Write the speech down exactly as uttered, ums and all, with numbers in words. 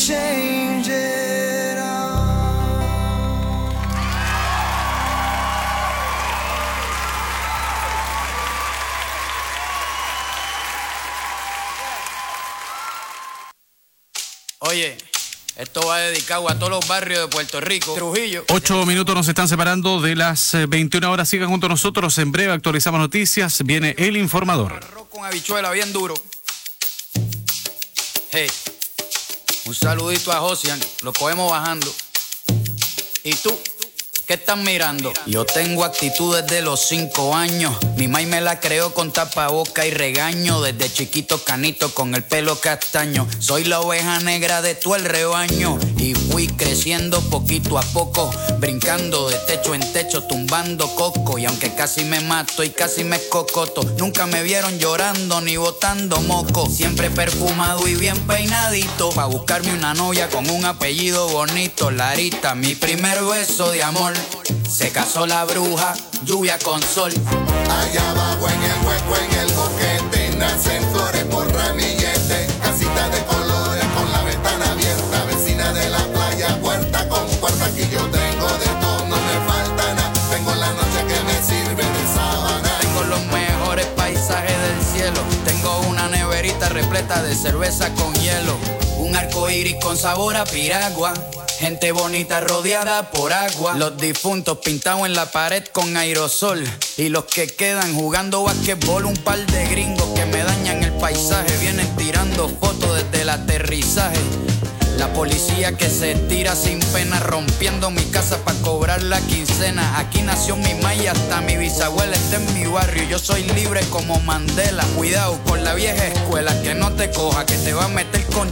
change it all. Oye, esto va dedicado a todos los barrios de Puerto Rico. Trujillo. Ocho minutos nos están separando de las veintiuna horas. Sigan junto a nosotros. En breve actualizamos noticias. Viene El Informador. Arroz con habichuela bien duro. Hey, un saludito a Josian. Lo cogemos bajando. ¿Y tú? ¿Qué estás mirando? Yo tengo actitud desde los cinco años. Mi maíz me la creó con tapaboca y regaño. Desde chiquito canito con el pelo castaño. Soy la oveja negra de todo el rebaño. Y fui creciendo poquito a poco. Brincando de techo en techo, tumbando coco. Y aunque casi me mato y casi me cocoto, nunca me vieron llorando ni botando moco. Siempre perfumado y bien peinadito, pa' buscarme una novia con un apellido bonito. Larita, mi primer beso de amor. Se casó la bruja, lluvia con sol. Allá abajo en el hueco, en el boquete, nacen flores por ramillete. Casita de colores con la ventana abierta, vecina de la playa, puerta con puerta. Aquí yo tengo de todo, no me falta nada. Tengo la noche que me sirve de sábana. Tengo los mejores paisajes del cielo. Tengo una neverita repleta de cerveza con hielo. Un arco iris con sabor a piragua. Gente bonita rodeada por agua. Los difuntos pintados en la pared con aerosol. Y los que quedan jugando basquetbol. Un par de gringos que me dañan el paisaje. Vienen tirando fotos desde el aterrizaje. La policía que se tira sin pena, rompiendo mi casa pa' cobrar la quincena. Aquí nació mi maíz, hasta mi bisabuela está en mi barrio. Yo soy libre como Mandela. Cuidado con la vieja escuela, que no te coja, que te va a meter con